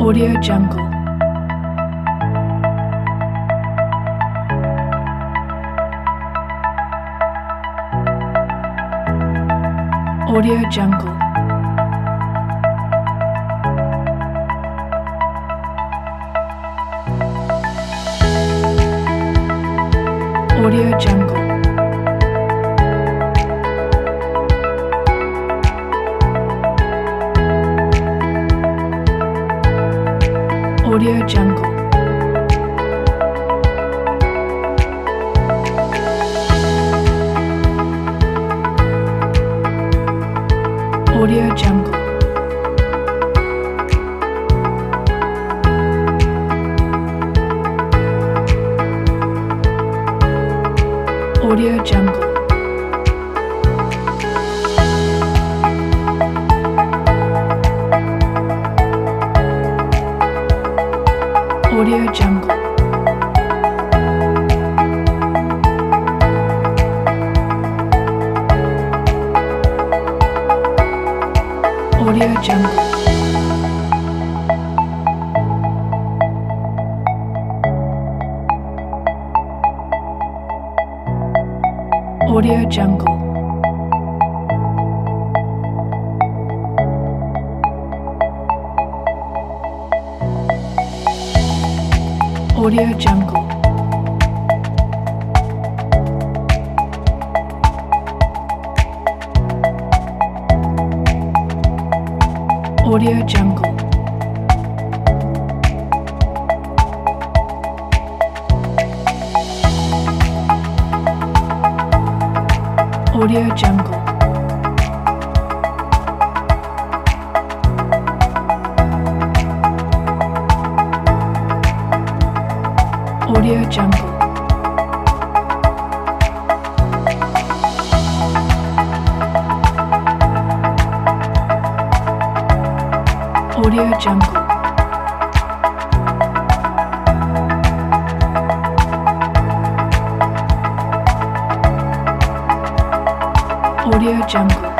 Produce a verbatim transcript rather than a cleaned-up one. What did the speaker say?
Audio Jungle. Audio Jungle. Audio Jungle. Audio Jungle. Audio Jungle. Audio Jungle. Audio Jungle. Audio Jungle. Audio Jungle. Audio Jungle. Audio Jungle. Audio Jungle. Audio Jungle. Audio Jungle. Audio Jungle.